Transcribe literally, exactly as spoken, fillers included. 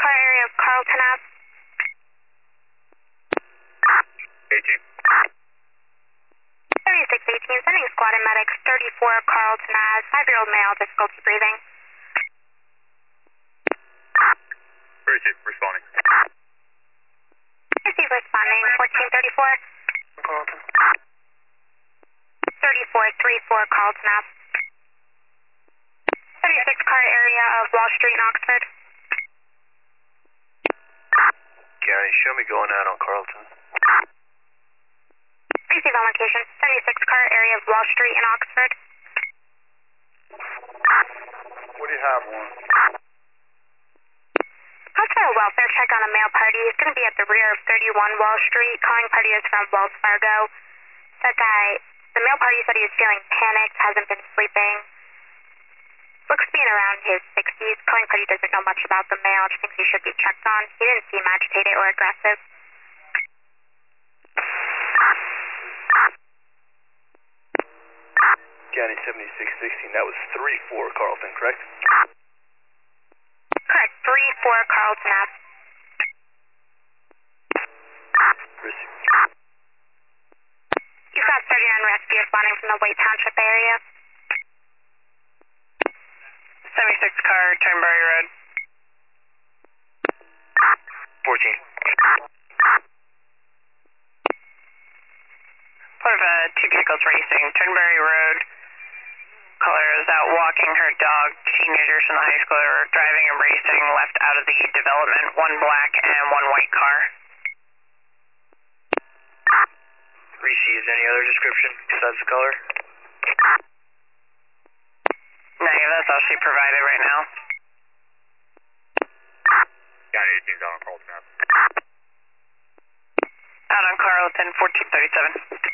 car area of Carlton Ave. eighteen. seventy-six eighteen, sending squad and medics, thirty-four Carlton Ave, five-year-old male, difficulty breathing. Receive, responding. Receive responding, fourteen thirty-four. Carlton. thirty-four thirty-four Carlton Ave. thirty-six car area of Wall Street in Oxford. County, show me going out on Carlton. Receive on location, seventy-six car area of Wall Street in Oxford. What do you have, one? Also a welfare check on a male party. He's going to be at the rear of thirty-one Wall Street. Calling party is from Wells Fargo. That guy, the male party said he was feeling panicked, hasn't been sleeping. Looks being around his sixties. Calling party doesn't know much about the male, just thinks he should be checked on. He didn't seem agitated or aggressive. County seventy-six sixteen, that was three four Carlton, correct? Correct, three four Carlton Ave. Receive. You've got thirty-nine rescue responding from the Wade Township area. seventy-six car, Turnberry Road. fourteen. Part of uh, two vehicles racing, Turnberry Road. Caller is out walking her dog. Teenagers from the high school are driving and racing left out of the development. One black and one white car. Received any other description besides the color? Negative, that's all she provided right now. County eighteen's out on Carlton Ave. Out on Carlton, fourteen thirty-seven.